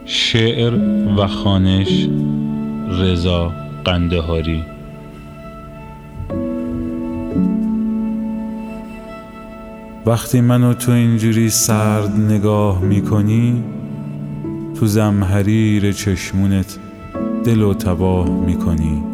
شعر و خوانش رضا قندهاری. وقتی منو تو اینجوری سرد نگاه میکنی، تو زمحریر چشمونت دلو تباه میکنی.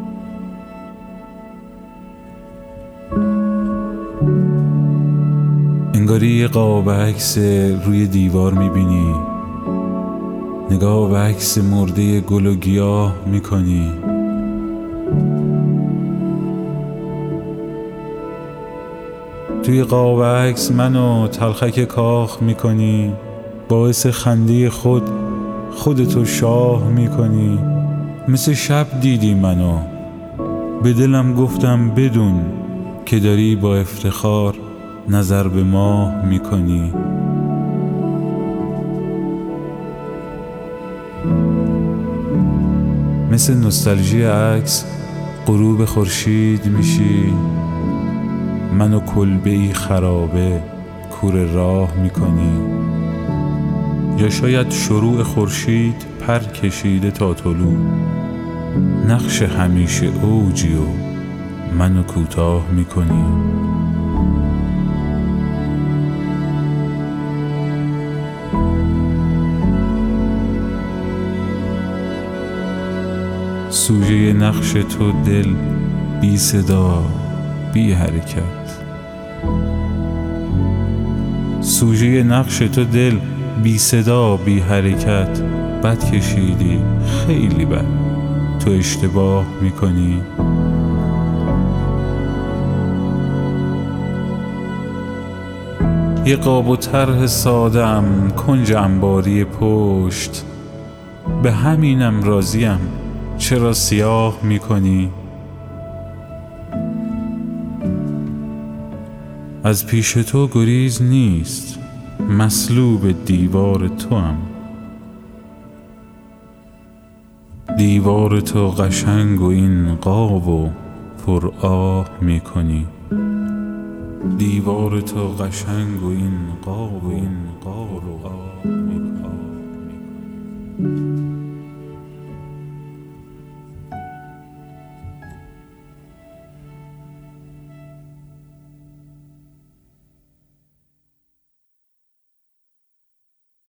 انگاری یه قاب عکس روی دیوار میبینی، نگاه به عکس مرده گل و گیاه میکنی. توی قاب عکس منو تلخک کاخ میکنی، باعث خنده خودتو شاه میکنی. مثل شب دیدی منو، به دلم گفتم بدون که داری با افتخار نظر به ماه میکنی. مثل نوستالژی عکس غروب خورشید میشی، منو کلبه‌ای خرابه کور راه میکنی. یا شاید شروع خورشید پر کشیده تا طلوع، نقش همیشه اوجی و منو کوتاه میکنی. سوژه نقش تو دل بی صدا بی حرکت، سوژه نقش تو دل بی صدا بی حرکت. بد کشیدی خیلی بد، تو اشتباه میکنی. یه قاب و طرح ساده‌ام کنج انباری پشت، به همینم راضیم چرا سیاه میکنی. از پیش تو گریز نیست، مصلوب دیوار توام. دیوار تو قشنگ و این قاب و پر آه میکنی. دیوار تو قشنگ و این قاب و آه میکنی.